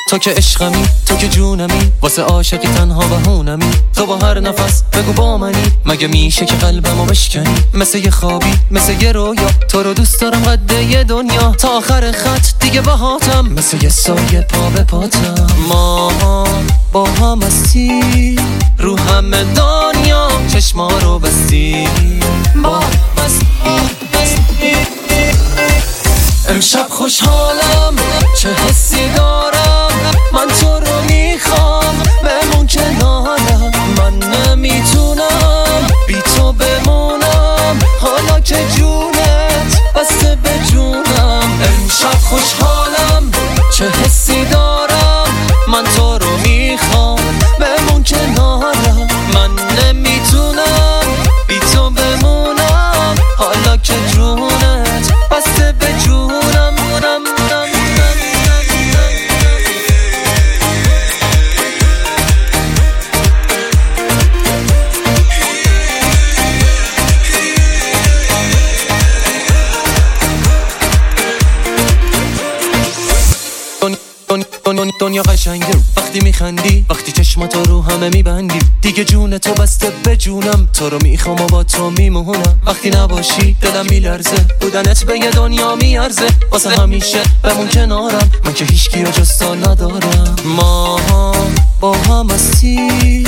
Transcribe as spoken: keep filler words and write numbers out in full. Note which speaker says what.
Speaker 1: تو که عشقمی، تو که جونمی، واسه عاشقی تنها بهونمی. تو با هر نفس بگو با منی، مگه میشه که قلبمو بشکنی؟ مثل یه خوابی، مثل یه رویا، تو رو دوست دارم قد یه دنیا. تا آخر خط دیگه باهاتم، مثل یه سایه پا به پاتم. ما با هم هستی رو همه دنیا، چشما رو بستی با بستی. امشب خوشحالم، چه حسی دارم، من تو رو میخوام، بمون کنارم. من نمیتونم بی تو بمونم، حالا که جونت بسته به جونم. امشب خوشحالم، چه حسی دارم، من تو رو میخوام، بمون کنارم. من نمیتونم بی تو بمونم، حالا که جونت بسته به جونم. دنیا قشنگه وقتی میخندی، وقتی چشماتو رو همه میبندی. دیگه جون تو بسته به جونم، تو رو میخوام و با تو میمونم. وقتی نباشی دلم میلرزه، بودنت به یه دنیا میارزه. واسه همیشه بمون کنارم، من که هیچکی رو جز تو ندارم. ما با هم هستی